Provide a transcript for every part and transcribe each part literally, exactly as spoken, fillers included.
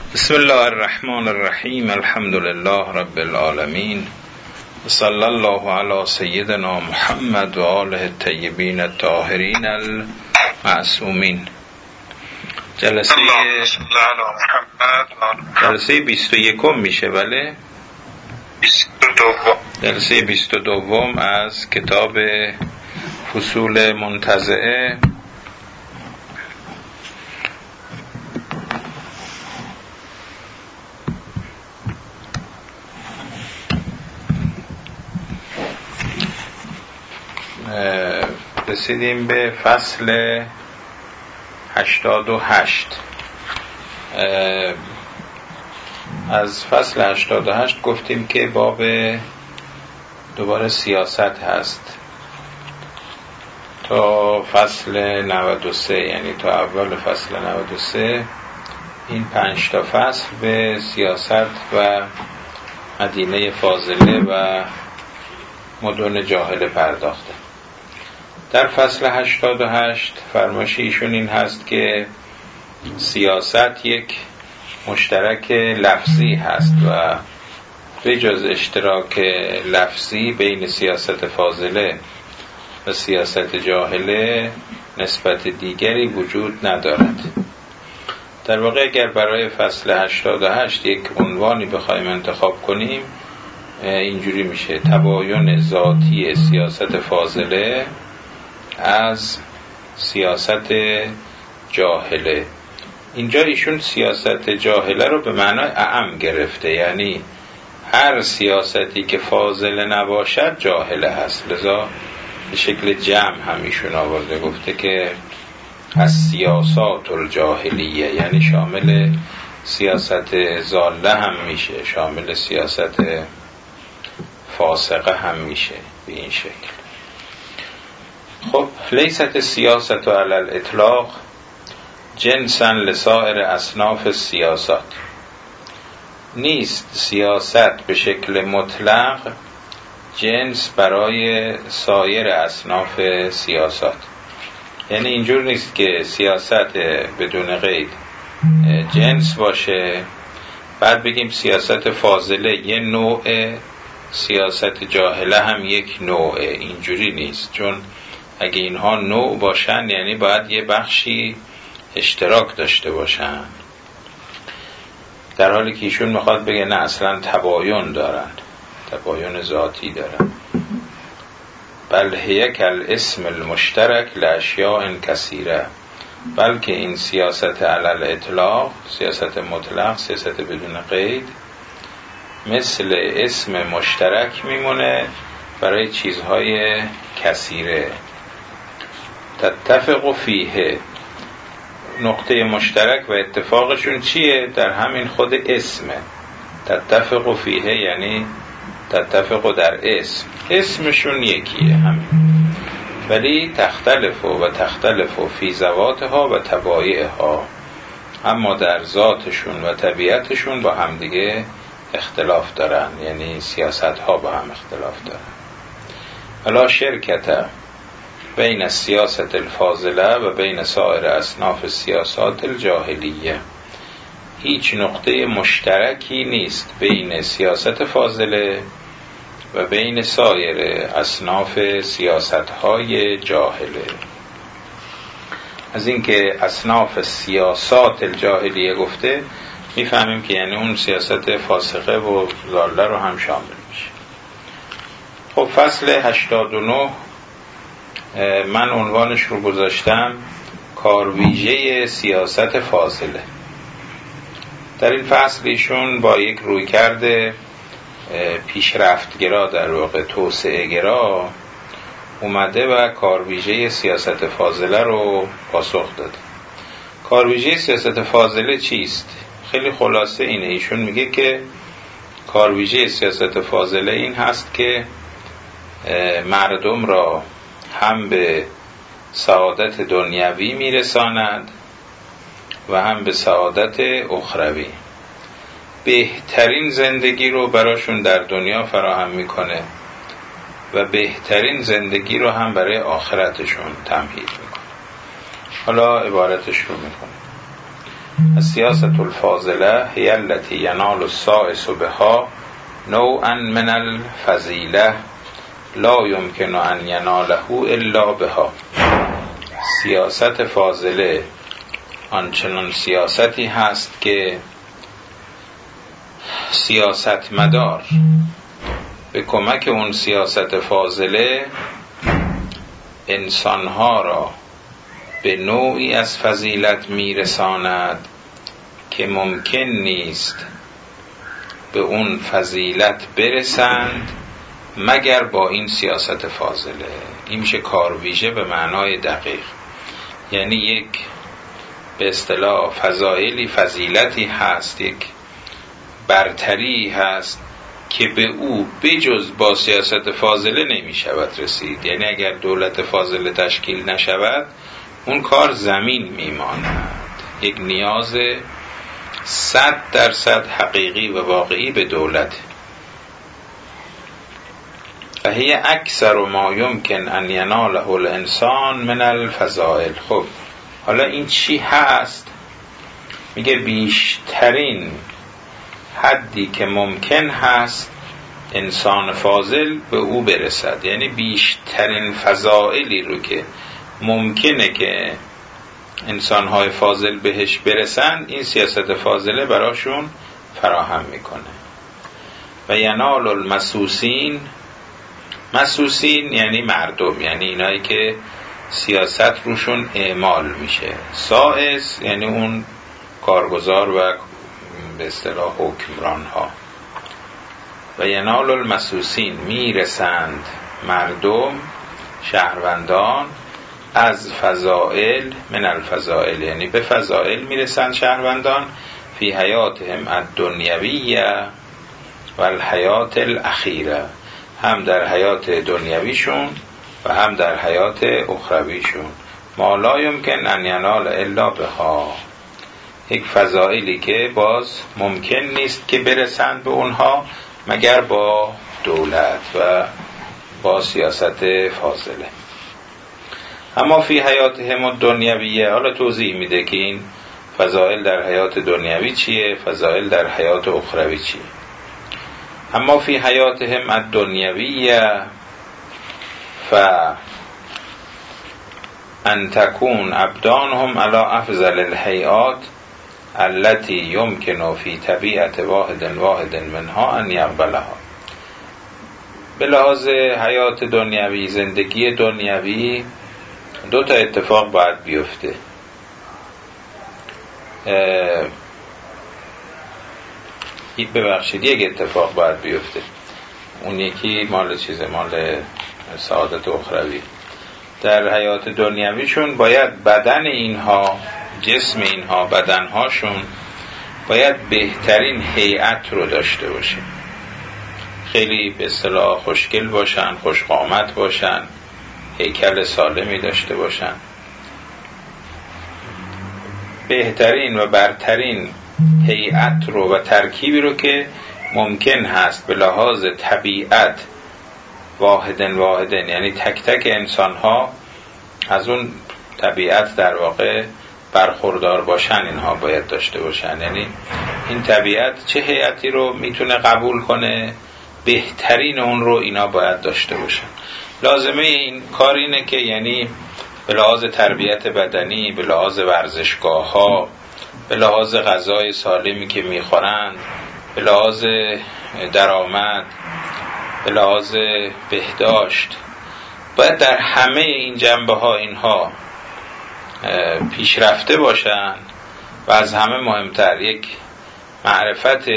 بسم الله الرحمن الرحیم. الحمد لله رب العالمین و صلی الله علی سیدنا محمد و آله الطیبین الطاهرین المعصومین. جلسه جلسه بیست و یکم میشه، بله، جلسه بیست و دوم از کتاب فصول منتزعه. رسیدیم به فصل هشتاد و هشت. از فصل هشتاد و هشت گفتیم که باب دوباره سیاست هست تا فصل نود و سه، یعنی تا اول فصل نود و سه این پنج تا فصل به سیاست و مدینه فاضله و مدن جاهله پرداخته. در فصل هشتاد و هشت فرمایش ایشون این هست که سیاست یک مشترک لفظی هست و به جز اشتراک لفظی بین سیاست فاضله و سیاست جاهله نسبت دیگری وجود ندارد. در واقع اگر برای فصل هشتاد و هشت یک عنوانی بخوایم انتخاب کنیم اینجوری میشه: تباین ذاتی سیاست فاضله از سیاست جاهله. اینجا ایشون سیاست جاهله رو به معنای اعم گرفته، یعنی هر سیاستی که فاضله نباشد جاهله هست. لذا به شکل جمع هم ایشون آورده، گفته که از سیاسات الجاهلیه، یعنی شامل سیاست ضاله هم میشه، شامل سیاست فاسقه هم میشه به این شکل. خب، لیست سیاست علی الاطلاق جنسا لسائر اصناف سیاست. نیست سیاست به شکل مطلق جنس برای سایر اصناف سیاست. یعنی اینجور نیست که سیاست بدون قید جنس باشه بعد بگیم سیاست فاضله یه نوع، سیاست جاهله هم یک نوع. اینجوری نیست، چون اگه اینها نوع باشن یعنی باید یه بخشی اشتراک داشته باشن، در حالی که ایشون میخواد بگه نه، اصلا تباین دارن، تباین ذاتی دارن. بل هی کالاسم المشترک لاشیاء کثیره. بلکه این سیاست علی الاطلاق، سیاست مطلق، سیاست بدون قید، مثل اسم مشترک میمونه برای چیزهای کثیره. تتفق فیه، نقطه مشترک و اتفاقشون چیه؟ در همین خود اسمه. تتفق فیه یعنی تتفق در اسم، اسمشون یکیه همین، ولی تختلف و تختلف فی ذواتها و طبایعها، اما در ذاتشون و طبیعتشون با همدیگه اختلاف دارن، یعنی سیاست ها با هم اختلاف دارن. ولا شرکت بین السیاست الفاضله و بین سایر اصناف سیاسات الجاهلیه. هیچ نقطه مشترکی نیست بین سیاست فاضله و بین سایر اصناف سیاست های جاهله. از اینکه اصناف سیاسات الجاهلیه گفته میفهمیم که یعنی اون سیاست فاسقه و ضاله رو هم شامل میشه. خب، فصل هشتاد و نه من عنوانش رو گذاشتم کارویژه سیاست فاضله. در این فصل ایشون با یک رویکرد پیشرفتگرا، در واقع توسعه گرا، اومده و کارویژه سیاست فاضله رو پاسخ داده. کارویژه سیاست فاضله چیست؟ خیلی خلاصه اینه. ایشون میگه که کارویژه سیاست فاضله این هست که مردم را هم به سعادت دنیوی میرساند و هم به سعادت اخروی. بهترین زندگی رو براشون در دنیا فراهم میکنه و بهترین زندگی رو هم برای آخرتشون تمهید میکنه. حالا عبارتش رو میکنه: السیاسة الفاضله هی التي ینال السائس بها نوعا من الفضیله لا یمکن ان یناله الا بها. سیاست فاضله آنچنان سیاستی هست که سیاست مدار به کمک اون سیاست فاضله انسانها را به نوعی از فضیلت میرساند که ممکن نیست به اون فضیلت برسند مگر با این سیاست فاضله. این میشه کارویژه به معنای دقیق، یعنی یک به اصطلاح فضایلی فضیلتی هست، یک برتری هست که به او بجز با سیاست فاضله نمی شود رسید. یعنی اگر دولت فاضله تشکیل نشود اون کار زمین می ماند. یک نیاز صد درصد حقیقی و واقعی به دولت. فهی اکثر ما یمکن ان یناله الانسان من الفضائل. خب حالا این چی هست؟ میگه بیشترین حدی که ممکن هست انسان فاضل به او برسد، یعنی بیشترین فضائلی رو که ممکنه که انسانهای فاضل بهش برسند این سیاست فاضله براشون فراهم میکنه. و ینال المسوسین، مسوسین یعنی مردم، یعنی اینایی که سیاست روشون اعمال میشه. سائس یعنی اون کارگزار و به اصطلاح حکمران ها. و ینال المسوسین میرسند مردم شهروندان از فضائل من الفضائل، یعنی به فضائل میرسند شهروندان فی حیاتهم الدنیویه و الحیات الاخیره، هم در حیات دنیویشون و هم در حیات اخرویشون. ما لا یمکن ان ینال الا بها، یک فضائلی که باز ممکن نیست که برسند به اونها مگر با دولت و با سیاست فاضله. اما فی حیاتهم الدنیویه، حالا توضیح میده که این فضائل در حیات دنیوی چیه، فضائل در حیات اخروی چیه. اما فی حیاتهم الدنیویه ف ان تکون ابدانهم علی افضل الهیئات التي يمكن في طبیعت واحد واحد منها ان یقبلها. به لحاظ حیات دنیوی، زندگی دنیوی، دو تا اتفاق باید بیفته. ببخشید یک اتفاق باید بیفته، اون یکی مال چیزه، مال سعادت اخروی. در حیات دنیویشون باید بدن اینها، جسم اینها، بدنهاشون باید بهترین هیئت رو داشته باشه، خیلی به اصطلاح خوشگل باشن، خوشقامت باشن، هیکل سالمی داشته باشن. بهترین و برترین هیئت رو و ترکیبی رو که ممکن هست به لحاظ طبیعت واحدن واحدن، یعنی تک تک انسان ها از اون طبیعت در واقع برخوردار باشن، اینها باید داشته باشن. یعنی این طبیعت چه هیئتی رو میتونه قبول کنه، بهترین اون رو اینا باید داشته باشن. لازمه این کار اینه که یعنی به لحاظ تربیت بدنی، به لحاظ ورزشگاه ها، به لحاظ غذای سالمی که میخورند، به لحاظ درآمد، به لحاظ بهداشت، باید در همه این جنبه ها اینها پیشرفته باشن و از همه مهمتر یک معرفت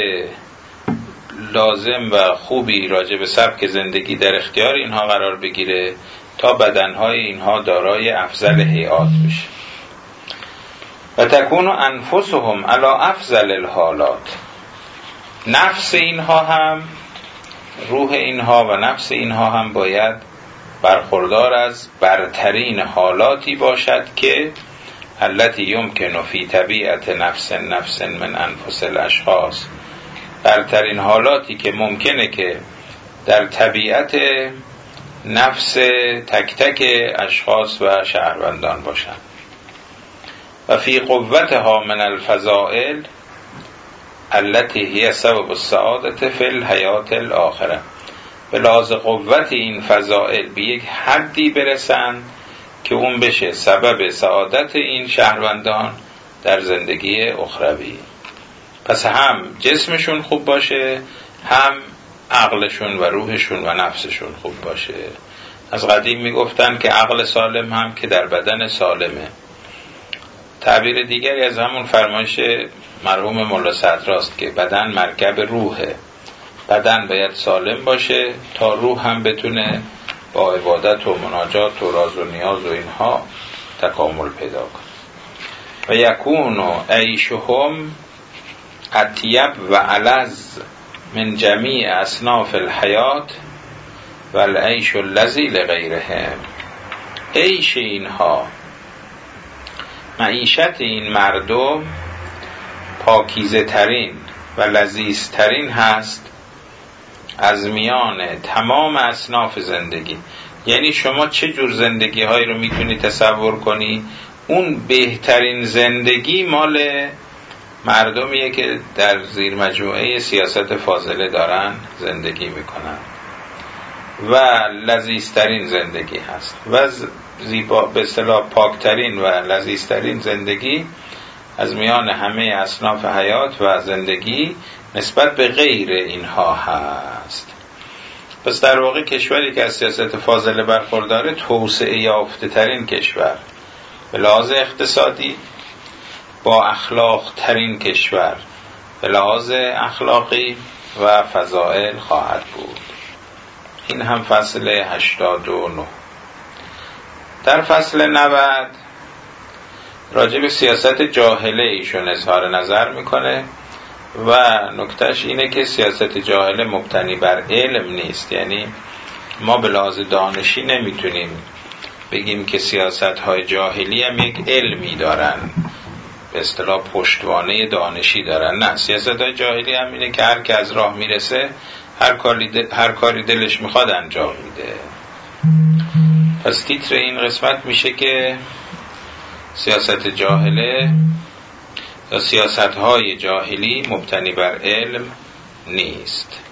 لازم و خوبی راجع به سبک زندگی در اختیار اینها قرار بگیره تا بدنهای اینها دارای افضل هیئات بشه. و تکون انفسهم علی افضل الحالات، نفس اینها هم، روح اینها و نفس اینها هم باید برخوردار از برترین حالاتی باشد که التي یمکن فی طبیعت نفس نفس من انفس الاشخاص، برترین حالاتی که ممکنه که در طبیعت نفس تک تک اشخاص و شهروندان باشند. و فی قوتها من الفضائل التي هي سبب السعادة فی الحیات الاخره. به لحاظ قوت این فضائل به یک حدی برسن که اون بشه سبب سعادت این شهروندان در زندگی اخروی. پس هم جسمشون خوب باشه، هم عقلشون و روحشون و نفسشون خوب باشه. از قدیم میگفتن که عقل سالم هم که در بدن سالمه. تعبیر دیگری از همون فرمایش مرحوم ملا صدراست که بدن مرکب روحه. بدن باید سالم باشه تا روح هم بتونه با عبادت و مناجات و راز و نیاز و اینها تکامل پیدا کنه. و یکون عیشهم اطیب و الذ من جمیع اصناف الحیات و العیش الذی لغیرهم. عیش اینها، معیشت این مردم پاکیزه ترین و لذیذ ترین هست از میان تمام اصناف زندگی. یعنی شما چه جور زندگی هایی رو میتونی تصور کنی؟ اون بهترین زندگی مال مردمیه که در زیر مجموعه سیاست فاضله دارن زندگی میکنن و لذیذترین زندگی هست و زیبا به اصطلاح پاکترین و لذیذترین زندگی از میان همه اصناف حیات و زندگی نسبت به غیر اینها هست. پس در واقع کشوری که از سیاست فاضله برخورداره توسعه یافته ترین کشور، به لحاظ اقتصادی با اخلاق ترین کشور به لحاظ اخلاقی و فضائل خواهد بود. این هم فصل هشتاد و نه. در فصل نود راجع به سیاست جاهله ایشون اظهار نظر میکنه و نکتهش اینه که سیاست جاهله مبتنی بر علم نیست. یعنی ما به لحاظ دانشی نمیتونیم بگیم که سیاست های جاهلی هم یک علمی دارن، به اصطلاح پشتوانه دانشی دارن. نه، سیاست های جاهلی هم اینه که هر که از راه میرسه هر کاری, دل، هر کاری دلش میخواد انجام میده. پس تیتر این قسمت میشه که سیاست جاهله یا سیاست های جاهلی مبتنی بر علم نیست.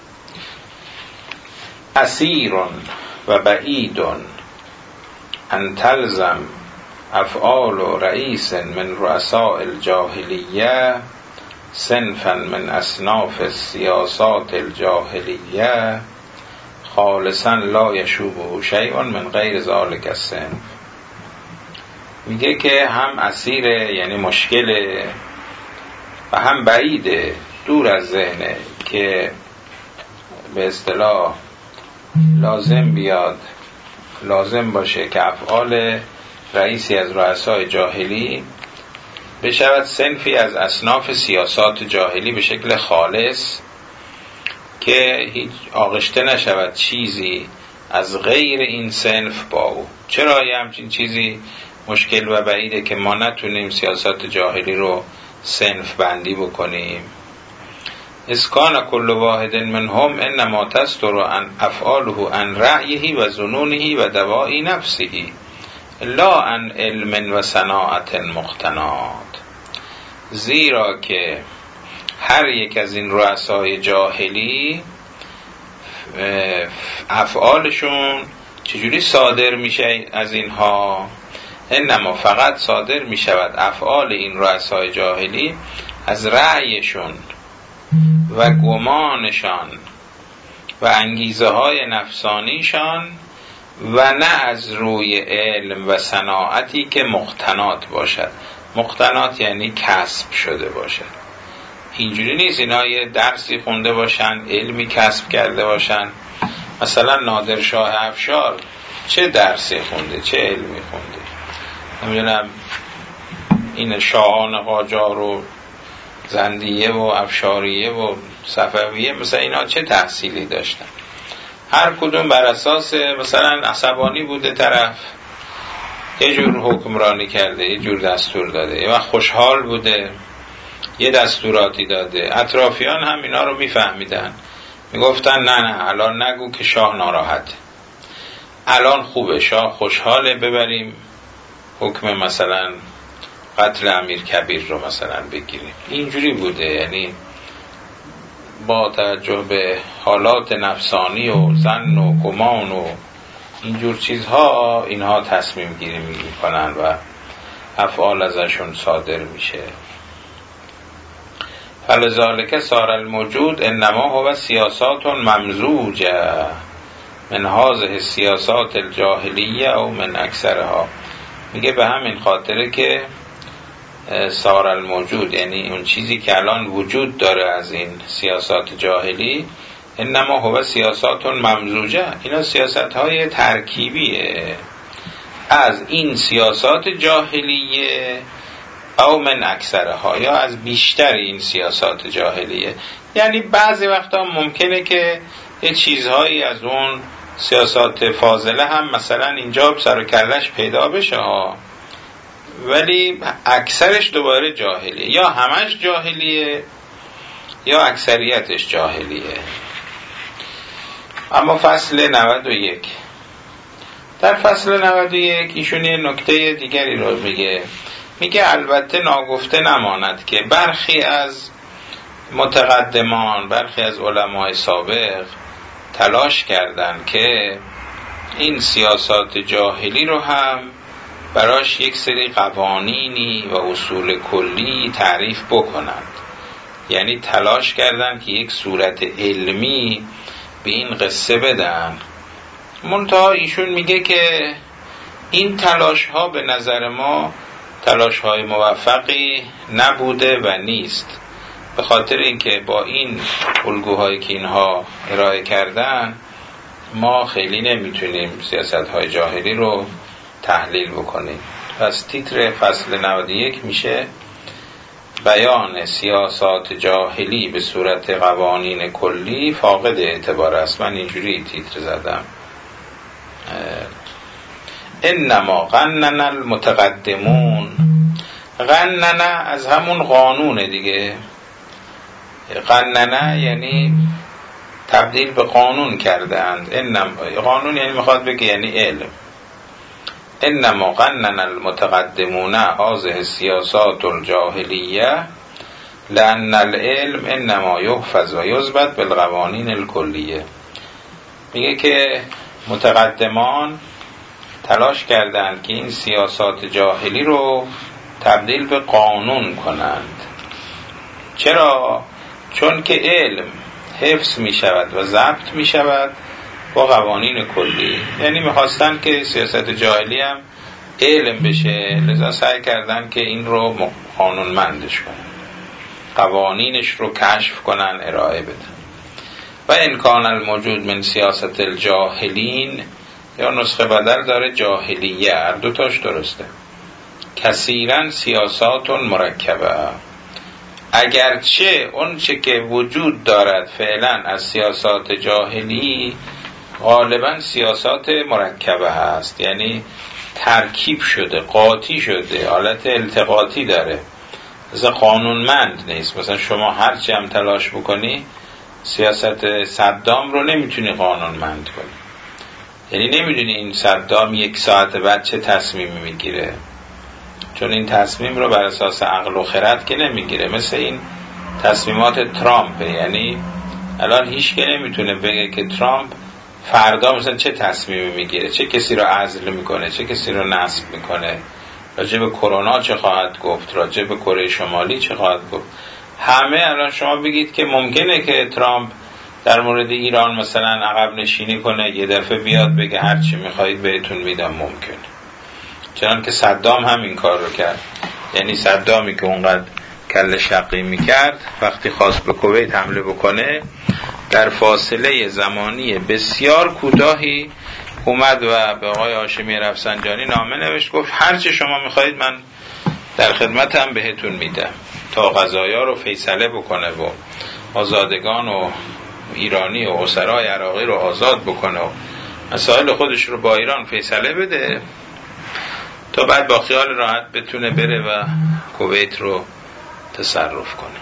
اسیر و بعید ان تلزم افعال رئیس من رؤساء الجاهلیه صنفا من اصناف السیاسات الجاهلیه خالصا لا یشوبه شیء من غیر ذلک الصنف. میگه که هم اسیره، یعنی مشکله، و هم بعیده، دور از ذهنه که به اصطلاح لازم بیاد لازم باشه که افعال رئیسی از رؤسای جاهلی بشود صنفی از اصناف سیاسات جاهلی به شکل خالص که هیچ آغشته نشود چیزی از غیر این صنف با او. چرا یه همچین چیزی مشکل و بعیده که ما نتونیم سیاست جاهلی رو صنف بندی بکنیم؟ اسکان کل واحد منهم انما تستر عن افعاله عن رأیه و ظنونه و دوائی نفسه لا عن علم و صناعت مختنات. زیرا که هر یک از این رؤسای جاهلی افعالشون چجوری صادر میشه از اینها؟ انما فقط صادر میشود افعال این رؤسای جاهلی از رأیشون و گمانشان و انگیزه های نفسانیشان و نه از روی علم و صناعتی که مختنات باشد. مختنات یعنی کسب شده باشد. اینجوری نیست اینا یه درسی خونده باشن، علمی کسب کرده باشن. مثلا نادر شاه افشار چه درسی خونده، چه علمی خونده؟ نمیدونم این شاهان قاجار و زندیه و افشاریه و صفویه مثلا اینا چه تحصیلی داشتن؟ هر کدوم بر اساس مثلا عصبانی بوده طرف، یه جور حکمرانی کرده، یه جور دستور داده، یه وقت خوشحال بوده یه دستوراتی داده. اطرافیان هم اینا رو میفهمیدن، میگفتن نه نه الان نگو که شاه ناراحت، الان خوبه شاه خوشحاله، ببریم حکم مثلا قتل امیر کبیر رو مثلا بگیریم، اینجوری بوده. یعنی با توجه به حالات نفسانی و ظن و گمان و اینجور چیزها اینها تصمیم گیری میکنن و افعال ازشون صادر میشه. فلذالک صار الموجود انما هو سیاسات ممزوجه من هذه سیاسات الجاهلیه او من اکثرها. میگه به همین خاطره که صار الموجود، یعنی اون چیزی که الان وجود داره از این سیاسات جاهلی، انما هو سیاسات ممزوجه، اینا سیاست های ترکیبیه از این سیاسات جاهلیه او من اکثرها، یا از بیشتر این سیاسات جاهلیه. یعنی بعضی وقتا ممکنه که یه چیزهایی از اون سیاسات فاضله هم مثلا اینجا سر و کلش پیدا بشه ها، ولی اکثرش دوباره جاهلیه، یا همش جاهلیه یا اکثریتش جاهلیه. اما فصل نود و یک، در فصل نود و یک ایشون یه نکته دیگری رو میگه. میگه البته ناگفته نماند که برخی از متقدمان، برخی از علمای سابق تلاش کردند که این سیاسات جاهلی رو هم براش یک سری قوانینی و اصول کلی تعریف بکنند. یعنی تلاش کردند که یک صورت علمی به این قصه بدن. منتها ایشون میگه که این تلاش ها به نظر ما تلاش های موفقی نبوده و نیست، به خاطر اینکه با این الگوهایی که اینها ارائه کردن ما خیلی نمیتونیم سیاست های جاهلی رو تحلیل بکنیم. پس تیتر فصل نود و یک میشه بیان سیاسات جاهلی به صورت قوانین کلی فاقد اعتبار است. من اینجوری تیتر زدم، انما قنن المتقدمون. قنن از همون قانونه دیگه، قنن یعنی تبدیل به قانون کردند. انما قانون یعنی میخواد بگه یعنی علم. انما قنن المتقدمون هذه السیاسات الجاهلیه لأن العلم انما یحفظ و یثبت بالقوانین الکلیه. میگه که متقدمان تلاش کردند که این سیاسات جاهلی رو تبدیل به قانون کنند. چرا؟ چون که علم حفظ می شود و ضبط می شود با قوانین کلی. یعنی میخواستن که سیاست جاهلی هم علم بشه، لذا سعی کردن که این رو قانونمندش کنن، قوانینش رو کشف کنن، ارائه بدن. و امکان الموجود من سیاست الجاهلین، یا نسخه بدل داره جاهلیه، هر دوتاش درسته، کثیرا سیاسات مرکبه، اگرچه اون چه که وجود دارد فعلا از سیاسات جاهلی غالبا سیاسات مرکبه هست، یعنی ترکیب شده، قاطی شده، حالت التقاطی داره، مثلا قانونمند نیست. مثلا شما هر چی هم تلاش بکنی سیاست صدام رو نمیتونی قانونمند کنی، یعنی نمیدونی این صدام یک ساعت بعد چه تصمیمی میگیره، چون این تصمیم رو بر اساس عقل و خرد که نمیگیره. مثل این تصمیمات ترامپ، یعنی الان هیچ که نمیتونه بگه که ترامپ فردا مثلا چه تصمیمی میگیره، چه کسی رو عزل میکنه، چه کسی رو نصب میکنه، راجع به کرونا چه خواهد گفت، راجع به کره شمالی چه خواهد گفت. همه الان شما بگید که ممکنه که ترامپ در مورد ایران مثلا عقب نشینی کنه، یه دفعه بیاد بگه هر چی میخواید بهتون میدم، ممکنه. چنان که صدام هم این کار رو کرد. یعنی صدامی که اونقدر کل شقی میکرد وقتی خواست به کویت حمله بکنه در فاصله زمانی بسیار کوتاهی اومد و به آقای هاشمی رفسنجانی نامه نوشت، گفت هر چه شما میخواید من در خدمتم بهتون میدم تا قضایا رو فیصله بکنه و آزادگان و ایرانی و اسرای عراقی رو آزاد بکنه و مسائل خودش رو با ایران فیصله بده تا بعد با خیال راحت بتونه بره و کویت رو تصرف کنه.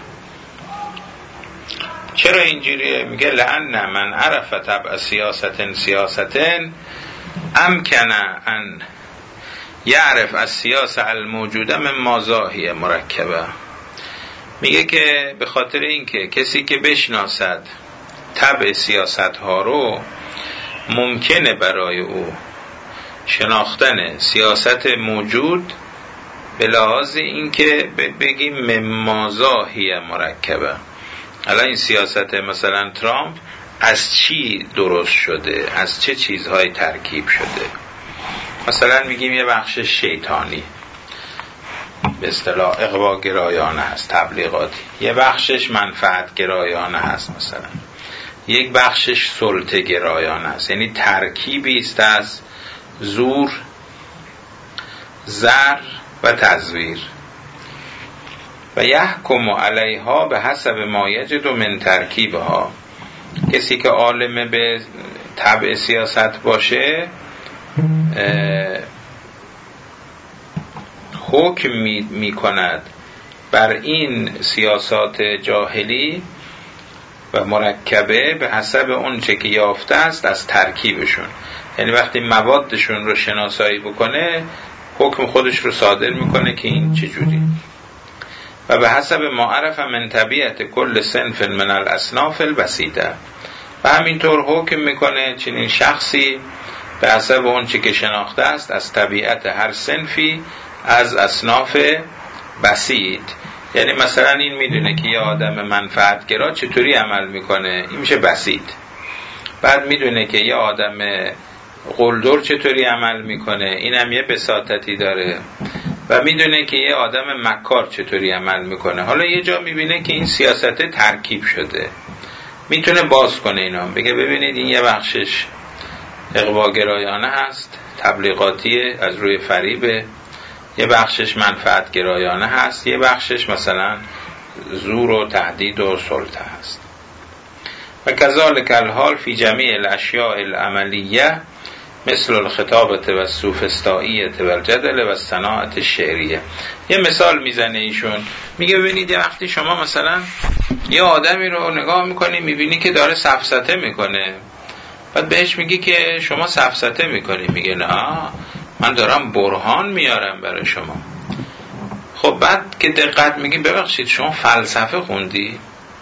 چرا اینجوریه؟ میگه لأن من عرف طبع سیاستن سیاستن امکنه ان یعرف از سیاسه الموجوده من مازاهی مرکبه. میگه که به خاطر اینکه کسی که بشناسد طبع سیاست ها رو، ممکنه برای او شناختن سیاست موجود به لحاظ اینکه بگیم ممازاهی مرکبه. الان این سیاست مثلا ترامپ از چی درست شده، از چه چیزهای ترکیب شده؟ مثلا میگیم یه بخش شیطانی به اصطلاح اغوا گرایانه هست، تبلیغاتی، یه بخشش منفعت گرایانه هست، مثلا یک بخشش سلطه گرایانه است، یعنی ترکیبی است از زور، زر و تزویر. و یحکم علیها به حسب ما یجد من ترکیبها. کسی که عالم به طبع سیاست باشه حکم می, می کند بر این سیاسات جاهلی و مرکبه به حسب اون چه که یافته است از ترکیبشون. یعنی وقتی موادشون رو شناسایی بکنه حکم خودش رو صادر میکنه که این چجوری. و به حسب ما عرف من طبیعت کل صنف من الاصناف البسیطه. و همینطور حکم میکنه چنین شخصی به حسب اون چه که شناخته است از طبیعت هر صنفی از اصناف بسیط. یعنی مثلا این میدونه که یه آدم منفعتگرا چطوری عمل میکنه، این میشه بسیط. بعد میدونه که یه آدم قلدر چطوری عمل میکنه، اینم یه بساطتی داره. و میدونه که یه آدم مکار چطوری عمل میکنه. حالا یه جا میبینه که این سیاست ترکیب شده، میتونه باز کنه اینا، بگه ببینید این یه بخشش اغواگرایانه هست، تبلیغاتیه، از روی فریبه، یه بخشش منفعت گرایانه هست، یه بخشش مثلا زور و تهدید و سلطه هست. و کذالک الحال فی جمیع الاشیاء العملیه مثل الخطابه و السوفسطائیه و الجدل و الصناعه الشعریه. یه مثال میزنه ایشون، میگه ببینید یه وقتی شما مثلا یه آدمی رو نگاه میکنی میبینی که داره سفسطه میکنه، بعد بهش میگی که شما سفسطه میکنی، میگه نه من دارم برهان میارم برای شما. خب بعد که دقت میگی ببخشید شما فلسفه خوندی؟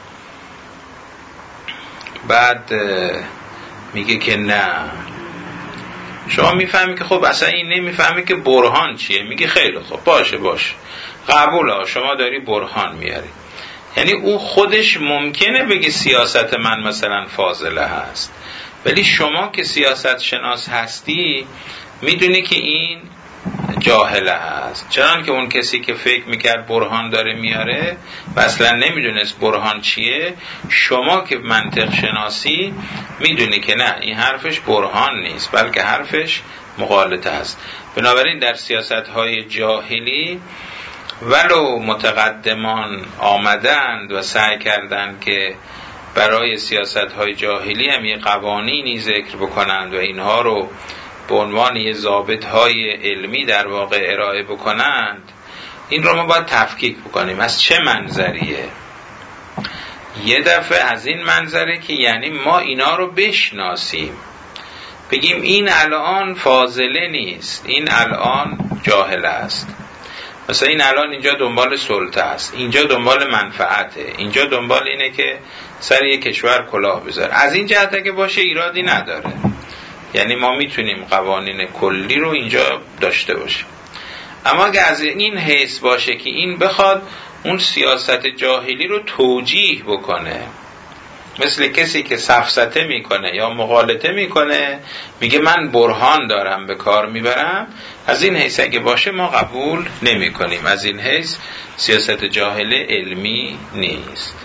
بعد میگه که نه. شما میفهمی که خب اصلا این نمیفهمی که برهان چیه. میگه خیلی خب باشه باشه قبوله، شما داری برهان میاری. یعنی او خودش ممکنه بگه سیاست من مثلا فاضله هست، ولی شما که سیاست شناس هستی میدونی که این جاهله هست. چنان که اون کسی که فکر میکرد برهان داره میاره و اصلا نمیدونست برهان چیه، شما که منطق شناسی میدونی که نه این حرفش برهان نیست بلکه حرفش مغالطه است. بنابراین در سیاست‌های جاهلی ولو متقدمان آمدند و سعی کردند که برای سیاست‌های جاهلی هم یه قوانینی ذکر بکنند و اینها رو به عنوان یه ضابط‌های علمی در واقع ارائه بکنند، این رو ما باید تفکیک بکنیم. از چه منظریه؟ یه دفعه از این منظره که یعنی ما اینا رو بشناسیم، بگیم این الان فاضله نیست، این الان جاهل است. مثلا این الان اینجا دنبال سلطه است، اینجا دنبال منفعته، اینجا دنبال اینه که سر یک کشور کلاه بذاره. از این جهت اگه باشه ایرادی نداره، یعنی ما میتونیم قوانین کلی رو اینجا داشته باشیم. اما اگه از این حیث باشه که این بخواد اون سیاست جاهلی رو توجیه بکنه، مثل کسی که سفسطه میکنه یا مغالطه میکنه میگه من برهان دارم به کار میبرم، از این حیث اگه باشه ما قبول نمی کنیم. از این حیث سیاست جاهله علمی نیست.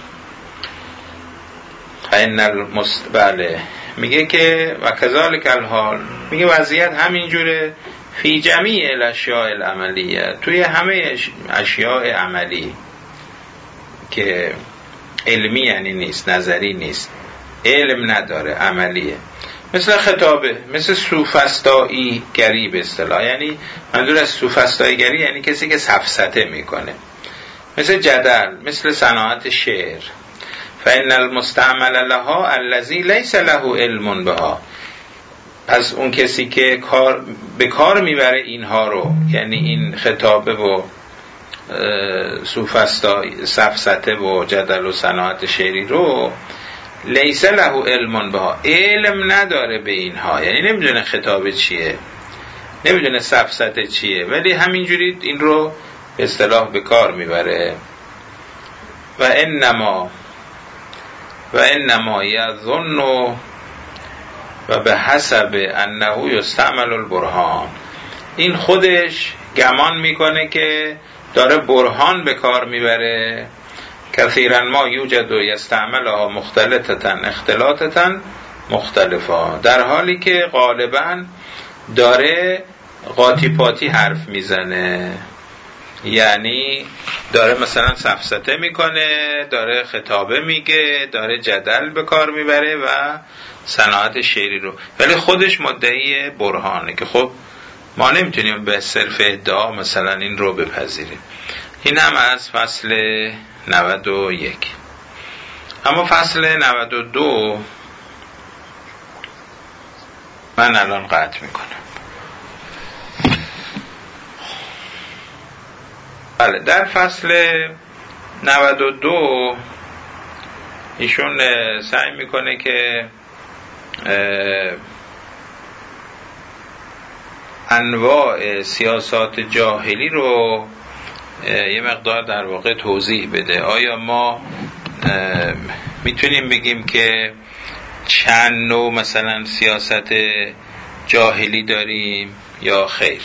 این المستقبله میگه که و کذالک الحال، میگه وضعیت همینجوره فی جمیع الاشیاء العملیه، توی همه اشیاء عملی که علمی یعنی نیست، نظری نیست، علم نداره، عملیه. مثل خطابه، مثل سوفسطایی گری به اصطلاح، یعنی منظور از سوفسطایی گری یعنی کسی که سفسطه میکنه، مثل جدل، مثل صناعت شعر. فإن المستعمل لها الذي ليس له علم بها، پس اون کسی که کار به کار میبره اینها رو، یعنی این خطابه و سوفستا سفسطه و جدل و صناعت شعری رو، لیس له علم بها، علم نداره به اینها، یعنی نمیدونه خطابه چیه، نمیدونه سفسطه چیه، ولی همینجوری این رو به اصطلاح به کار میبره. و انما و انما یظن و به حسب انه یستعمل البرهان، این خودش گمان میکنه که داره برهان به کار میبره. کثیرا ما یوجد و یستعملها مختلطتن اختلاطتن مختلفا، در حالی که غالبا داره قاطی پاتی حرف میزنه، یعنی داره مثلا سفسطه میکنه، داره خطابه میگه، داره جدل به کار میبره و صناعت شعری رو، ولی خودش مدعی برهانه که خب ما نمیتونیم به صرف ادعا مثلا این رو بپذیریم. این هم از فصل نود و یک. اما فصل نود و دو من الان قطع میکنم. بله، در فصل نود و دو ایشون سعی میکنه که انواع سیاسات جاهلی رو یه مقدار در واقع توضیح بده. آیا ما میتونیم بگیم که چند نوع مثلا سیاست جاهلی داریم یا خیر؟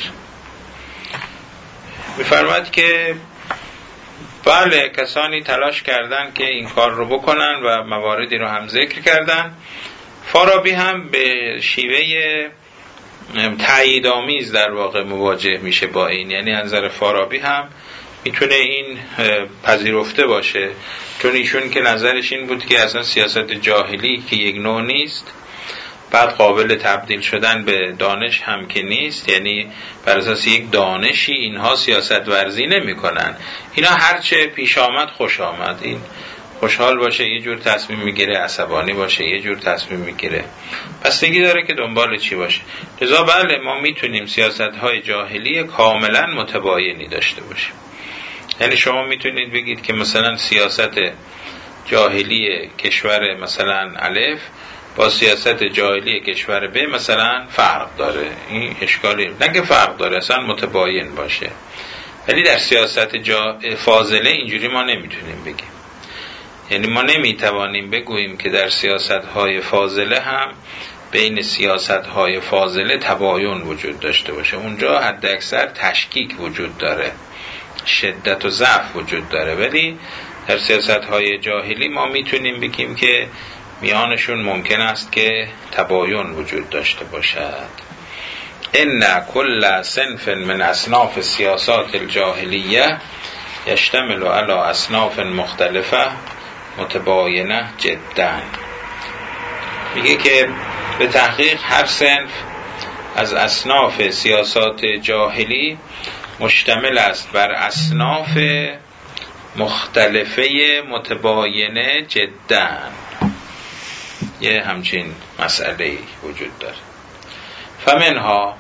میفرماید که بله، کسانی تلاش کردن که این کار رو بکنن و مواردی رو هم ذکر کردن. فارابی هم به شیوه تاییدآمیز در واقع مواجه میشه با این، یعنی از نظر فارابی هم میتونه این پذیرفته باشه، چون ایشون که نظرش این بود که اصلا سیاست جاهلی که یک نوع نیست، بعد قابل تبدیل شدن به دانش هم که نیست، یعنی بر اساس یک دانشی اینها سیاست ورزی نمی کنن، اینا هرچه پیش آمد خوش آمد، این خوشحال باشه یه جور تصمیم میگیره، عصبانی باشه یه جور تصمیم میگیره، بستگی داره که دنبال چی باشه. لذا بله، ما میتونیم سیاست های جاهلی کاملا متباینی داشته باشیم. یعنی شما میتونید بگید که مثلا سیاست جاهلی کشور مثلا الف با سیاست جاهلی کشور ب مثلا فرق داره، این اشکالی نه که فرق داره، اصلا متباین باشه، ولی در سیاست جا فاضله اینجوری ما نمیتونیم بگیم. یعنی ما نمیتوانیم بگوییم که در سیاست‌های فاضله هم بین سیاست‌های فاضله تباین وجود داشته باشه، اونجا حد اکثر تشکیک وجود داره، شدت و ضعف وجود داره، ولی در سیاست‌های جاهلی ما میتونیم بگیم که میانشون ممکن است که تباین وجود داشته باشد. ان کل صنف من اصناف سیاسات الجاهلیه یشتمل علی اصناف مختلفه متباینه جدا. میگه که به تحقیق هر صنف از اصناف سیاسات جاهلی مشتمل است بر اصناف مختلفه متباینه جدا. یه همچین مسئله وجود داره. فمنها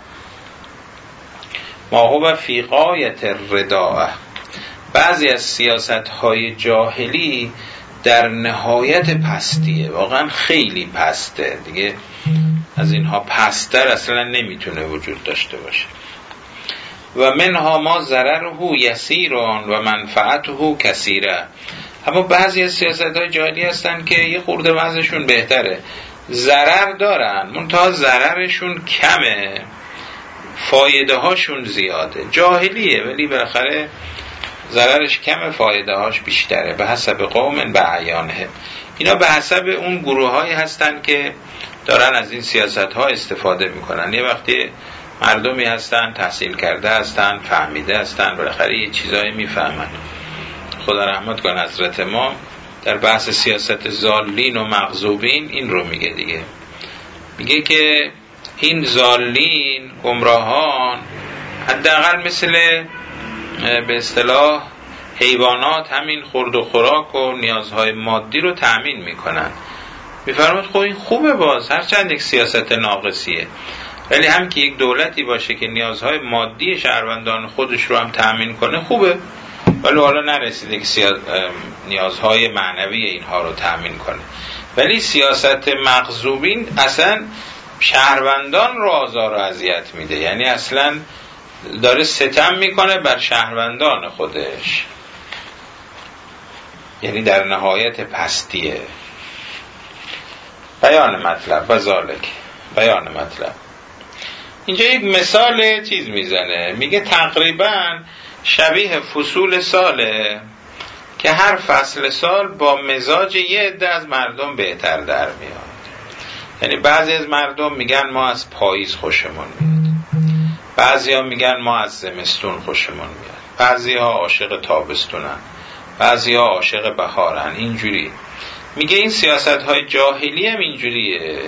ما هو فی غایت الرداء، بعضی از سیاست‌های جاهلی در نهایت پستیه، واقعا خیلی پسته دیگه، از اینها پستر اصلا نمیتونه وجود داشته باشه. و منها ما ضرره یسیرون و منفعته کثیره، اما بعضی از سیاست‌های جاهلی هستن که یه خورده وضعشون بهتره، ضرر دارن منتها ضررشون کمه، فایده هاشون زیاده. جاهلیه ولی بالاخره ضررش کمه، فایده هاش بیشتره. به حسب قوم به اعیانه، اینا به حسب اون گروه هایی هستن که دارن از این سیاست ها استفاده میکنن. یه وقتی مردمی هستن تحصیل کرده هستن، فهمیده هستن، بالاخره یه چیزایی میفهمن. خدا رحمت کن حضرت ما در بحث سیاست ضالین و مغضوبین این رو میگه دیگه، میگه که این ضالین گمراهان حداقل مثل به اصطلاح حیوانات همین خورد و خوراک و نیازهای مادی رو تأمین میکنن، میفرماد خب این خوبه، باز هرچند یک سیاست ناقصیه، ولی هم که یک دولتی باشه که نیازهای مادی شهروندان خودش رو هم تأمین کنه خوبه، ولی حالا نرسیده که سیا... نیازهای معنوی اینها رو تأمین کنه. ولی سیاست مغضوبین اصلا شهروندان رو آزار و اذیت میده، یعنی اصلا داره ستم میکنه بر شهروندان خودش، یعنی در نهایت پستیه. بیان مطلب و ذالک، بیان مطلب. اینجا یک مثال چیز میزنه، میگه تقریبا شبیه فصول ساله که هر فصل سال با مزاج یه عده از مردم بهتر در میاد. یعنی بعضی از مردم میگن ما از پاییز خوشمون میاد، بعضی ها میگن ما از زمستون خوشمون میاد، بعضی ها عاشق تابستونن، بعضی ها عاشق بهارن. اینجوری میگه این سیاست های جاهلی هم اینجوریه،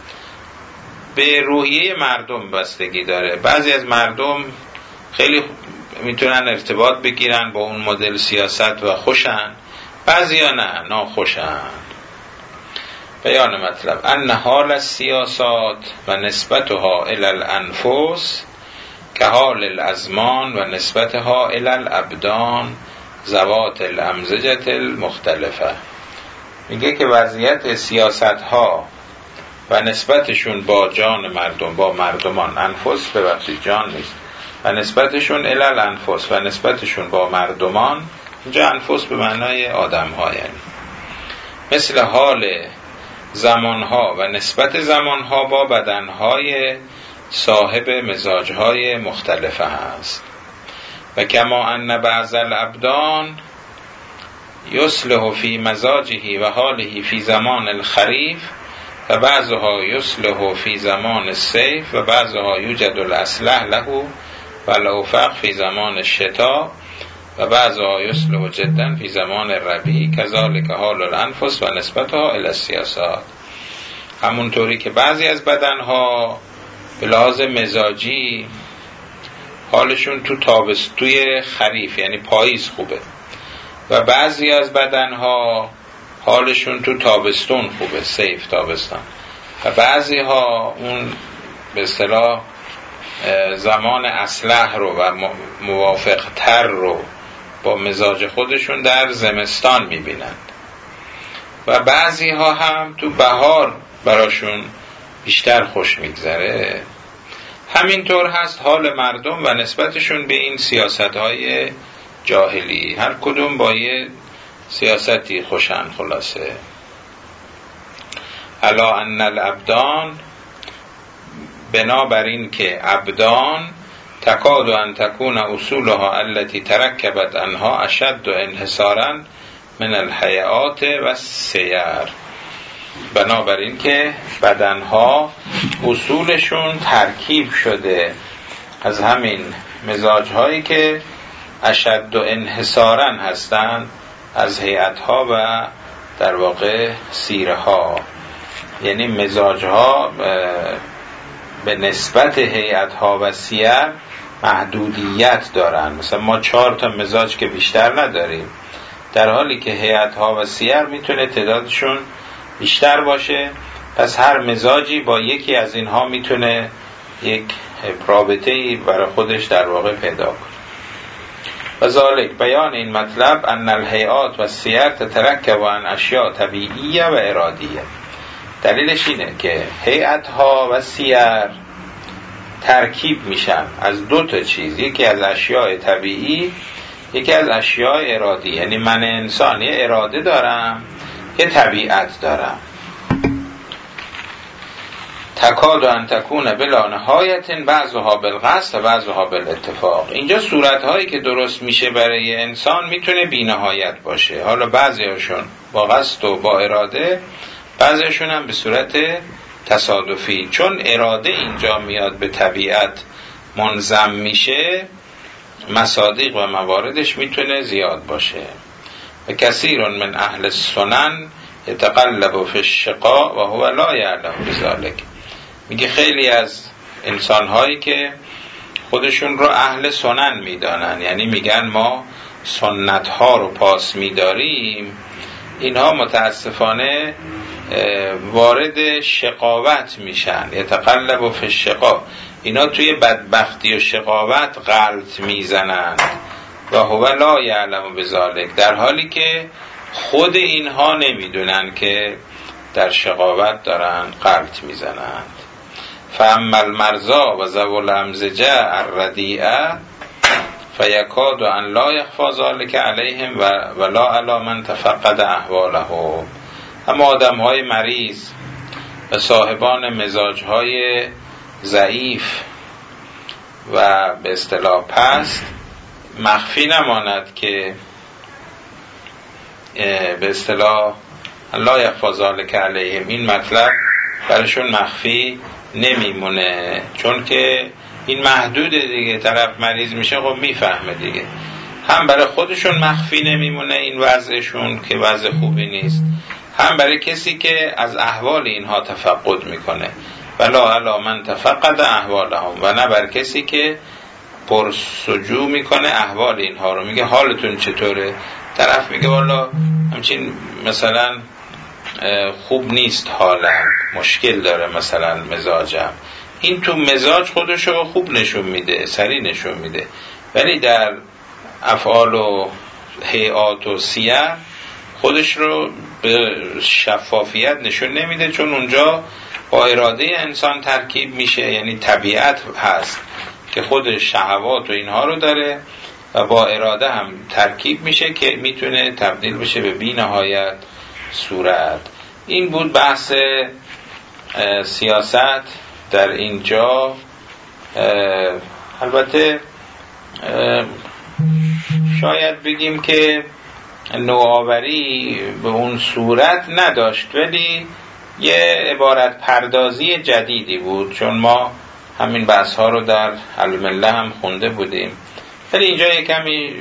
به روحیه مردم بستگی داره. بعضی از مردم خیلی میتونن ارتباط بگیرن با اون مدل سیاست و خوشن، بعضی ها نه، ناخوشن. بیان مطلب ان حال السیاسات و نسبتها الی الانفس که حال الازمان و نسبتها الی الابدان ذوات الامزجه المختلفه. میگه که وضعیت سیاست ها و نسبتشون با جان مردم، با مردمان، انفس به بخشی جان نیست، و نسبتشون الی الانفس و نسبتشون با مردمان، اینجا انفس به معنای آدم ها، یعنی مثل حال زمانها و نسبت زمانها با بدنهای صاحب مزاجهای مختلفه هست. و کما ان بعض الابدان یصلح فی مزاجه و حاله فی زمان الخریف و بعضها یصلح فی زمان الصیف و بعضها یوجد الاصلح له و الاوفق فی زمان الشتاء و بعضها یصلح جدا فی زمان الربیع کذالک حال الانفس و نسبتها الی السیاسات. همونطوری که بعضی از بدنها به لحاظ مزاجی حالشون تو تابستوی خریف یعنی پاییز خوبه و بعضی از بدنها حالشون تو تابستون خوبه، صیف تابستان، و بعضی ها اون به اصطلاح زمان اصلح رو و موافق تر رو با مزاج خودشون در زمستان میبینند و بعضی ها هم تو بهار براشون بیشتر خوش میگذره. همینطور هست حال مردم و نسبتشون به این سیاست های جاهلی، هر کدوم با یه سیاستی خوشن. خلاصه الا ان الابدان، بنابراین که ابدان تکاد ان تکون اصولها التي ترکبت عنها اشد انحصارا من الحیات و سیر. بنابراین که بدنها اصولشون ترکیب شده از همین مزاجهایی که اشد و انحصارا هستند از هیئتها و در واقع سیرها، یعنی مزاجها به نسبت هیئتها و سیر محدودیت دارن. مثلا ما چهار تا مزاج که بیشتر نداریم، در حالی که هیئتها و سیر میتونه تعدادشون بیشتر باشه. پس هر مزاجی با یکی از اینها میتونه یک رابطه‌ای برای خودش در واقع پیدا کنه. و ذالک بیان این مطلب ان الهیئات و سیر تترکب عن اشیاء طبیعیه و ارادیه. دلیلش اینه که هیئت‌ها و سیر ترکیب میشن از دو تا چیز، یکی از اشیاء طبیعی، یکی از اشیاء ارادی. یعنی من انسان یه اراده دارم، یه طبیعت دارم. تکاد ان تکون بلا نهایت بعضها بالقصد و بعضها بالاتفاق. اینجا صورت‌هایی که درست میشه برای انسان میتونه بی نهایت باشه، حالا بعضی‌هاشون با قصد و با اراده، بعضی‌هاشون هم به صورت تصادفی. چون اراده اینجا میاد به طبیعت منظم میشه، مصادیق و مواردش میتونه زیاد باشه. و کثیر من اهل السنن یتقلب فی الشقاء و هو لا یعلم بذلک. میگه خیلی از انسان‌هایی که خودشون رو اهل سنن میدانن، یعنی میگن ما سنت‌ها رو پاس میداریم، اینها متاسفانه وارد شقاوت میشن، یتقلب فی الشقا، اینا توی بدبختی و شقاوت غلط میزنند و هو لا یعلم بذالک، در حالی که خود اینها نمیدونن که در شقاوت دارن غلط میزنند. فاما المرضا و ذو الامزجه الردیئه فیکاد ان لا یخفی ذلک علیهم و ولا علی من تفقد احوالهم. اما آدم های مریض و صاحبان مزاج های ضعیف و به اصطلاح پست مخفی نماند که به اصطلاح لا یخفی ذلک علیهم، این مطلب برشون مخفی نمیمونه، چون که این محدوده دیگه، طرف مریض میشه خب میفهمه دیگه. هم برای خودشون مخفی نمیمونه این وضعشون که وضع خوبی نیست، هم برای کسی که از احوال اینها تفقد میکنه ولا علی من تفقد احوالهم، و نه بر کسی که پرسجو میکنه احوال اینها رو، میگه حالتون چطوره، طرف میگه والا همچین مثلا خوب نیست حالم، مشکل داره مثلا مزاجم. این تو مزاج خودشو خوب نشون میده، سریع نشون میده، ولی در افعال و هیئات و سیر خودش رو به شفافیت نشون نمیده، چون اونجا با اراده انسان ترکیب میشه، یعنی طبیعت هست که خود شهوات و اینها رو داره و با اراده هم ترکیب میشه که میتونه تبدیل بشه به بی نهایت صورت. این بود بحث سیاست در اینجا. البته شاید بگیم که نوآوری به اون صورت نداشت، ولی یه عبارت پردازی جدیدی بود، چون ما همین بحث ها رو در المله هم خونده بودیم، ولی اینجا یه کمی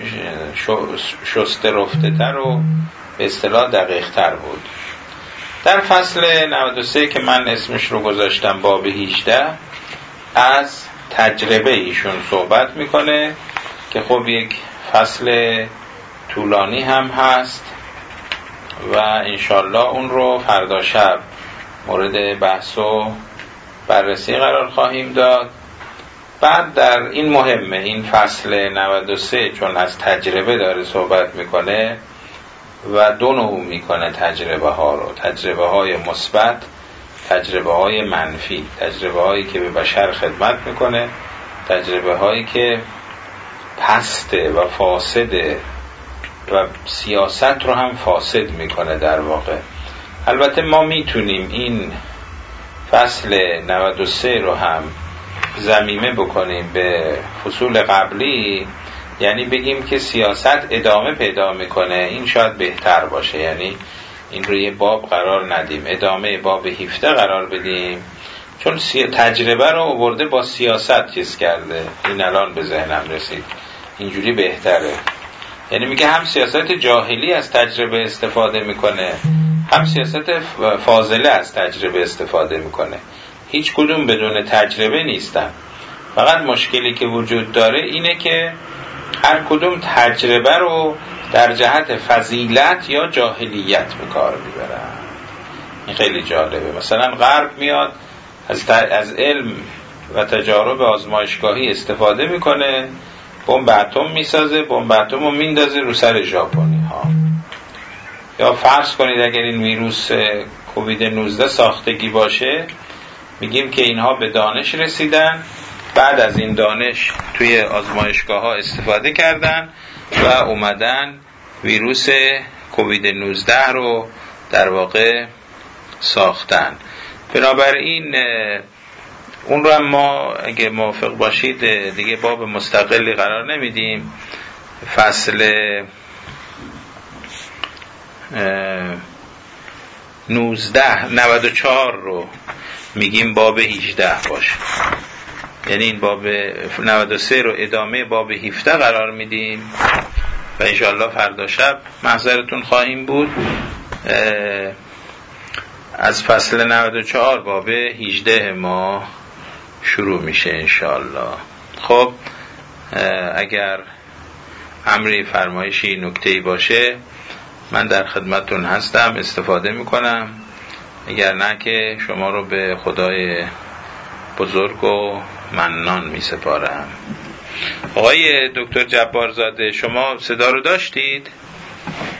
شسته رفته تر و به اصطلاح دقیق تر بود. در فصل نود و سه که من اسمش رو گذاشتم باب هجده، از تجربه ایشون صحبت میکنه که خب یک فصل طولانی هم هست و انشالله اون رو فردا شب مورد بحث و بررسی قرار خواهیم داد. بعد در این مهمه، این فصل نود و سه چون از تجربه داره صحبت میکنه و دو نوع میکنه تجربه ها رو، تجربه های مثبت، تجربه های منفی، تجربه هایی که به بشر خدمت میکنه، تجربه هایی که پسته و فاسده و سیاست رو هم فاسد میکنه در واقع. البته ما میتونیم این فصل نود و سه رو هم ضمیمه بکنیم به فصول قبلی، یعنی بگیم که سیاست ادامه پیدا میکنه، این شاید بهتر باشه، یعنی این رو یه باب قرار ندیم، ادامه باب هفده قرار بدیم، چون تجربه رو آورده با سیاست چیز کرده. این الان به ذهنم رسید، اینجوری بهتره. یعنی میگه هم سیاست جاهلی از تجربه استفاده میکنه، هم سیاست فاضله از تجربه استفاده میکنه، هیچ کدوم بدون تجربه نیستن. فقط مشکلی که وجود داره اینه که هر کدوم تجربه رو در جهت فضیلت یا جاهلیت به کار میبرن. این خیلی جالبه. مثلا غرب میاد از, از علم و تجارب آزمایشگاهی استفاده میکنه، بمب اتم میسازه، بمب اتم رو میندازه رو سر ژاپنی ها. یا فرض کنید اگر این ویروس کووید نوزده ساختگی باشه، میگیم که اینها به دانش رسیدن، بعد از این دانش توی آزمایشگاه ها استفاده کردن و اومدن ویروس کووید نوزده رو در واقع ساختن. بنابراین اون رو هم ما اگه موافق باشید دیگه باب مستقلی قرار نمیدیم، فصل نوزده نود و چهار رو میگیم باب هجده باشه، یعنی این باب نود و سه رو ادامه باب هفده قرار میدیم و انشاءالله فردا شب محضرتون خواهیم بود. از فصل نود و چهار باب هجده ما شروع میشه انشاءالله. خب اگر امری فرمایشی نکته‌ای باشه من در خدمتون هستم، استفاده میکنم، اگر نه که شما رو به خدای بزرگ و منان میسپارم. آقای دکتر جبارزاده، شما صدا رو داشتید؟